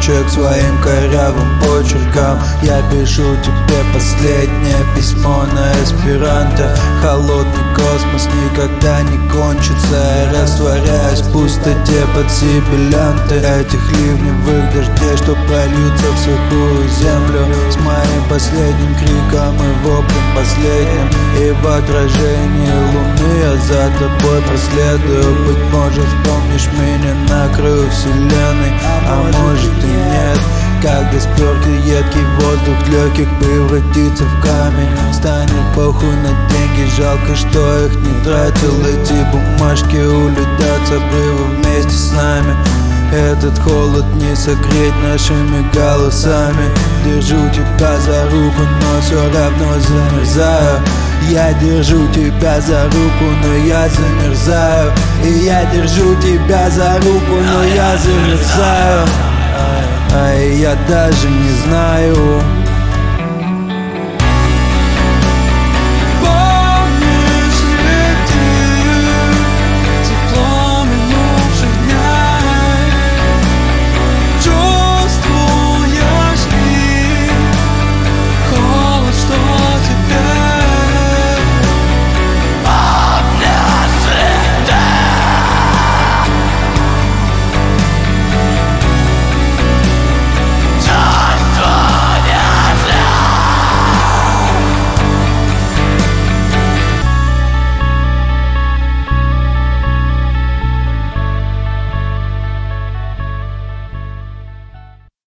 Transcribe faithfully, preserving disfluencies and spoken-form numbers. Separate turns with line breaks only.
листочек своим корявым почерком. Я пишу тебе последнее письмо на эсперанто. Холодный космос никогда не кончится. Я растворяюсь в пустоте под сибилянты этих ливневых дождей, что прольются в сухую землю. С моим последним криком и воплем последним, и в отражении луны я за тобой проследую. Быть может, вспомнишь меня на краю вселенной, а может и нет. Когда спёртый едкий воздух легких превратится в камень, станет похуй на деньги, жалко, что их не тратил. Эти бумажки улетят с обрыва вместе с нами. Этот холод не согреть нашими голосами. Держу тебя за руку, но все равно замерзаю. Я держу тебя за руку, но я замерзаю. И я держу тебя за руку, но я замерзаю. А я даже не знаю,